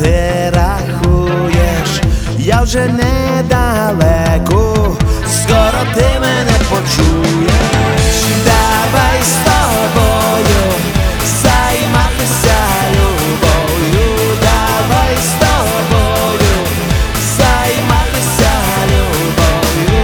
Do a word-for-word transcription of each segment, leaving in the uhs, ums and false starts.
ти рахуєш, я вже недалеко, скоро ти мене почуєш. Давай з тобою займатися любов'ю, давай з тобою займатися любов'ю.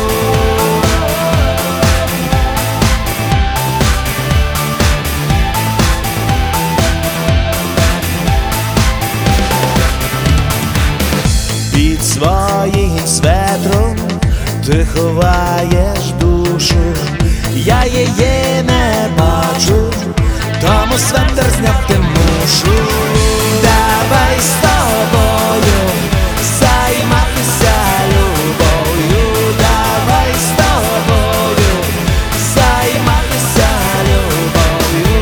Під своїм светром ти ховаєш душу, я її не бачу, тому светр зняти мушу. Давай з тобою займатися любов'ю, давай з тобою займатися любов'ю.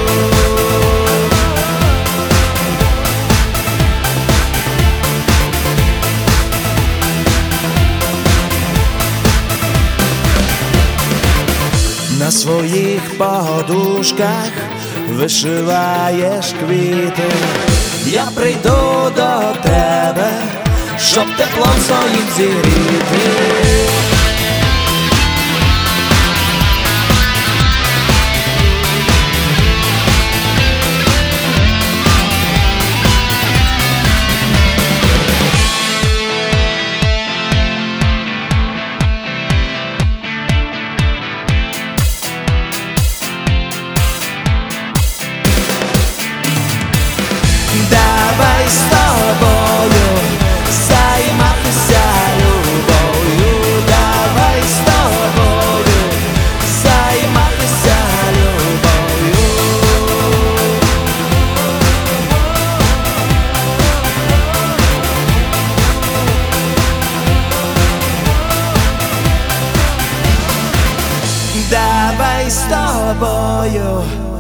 На своїх подушках вишиваєш квіти, я прийду до тебе, щоб теплом своїм зігріти. Давай з тобою займатися любов'ю, давай з тобою займатися любов'ю. Давай з тобою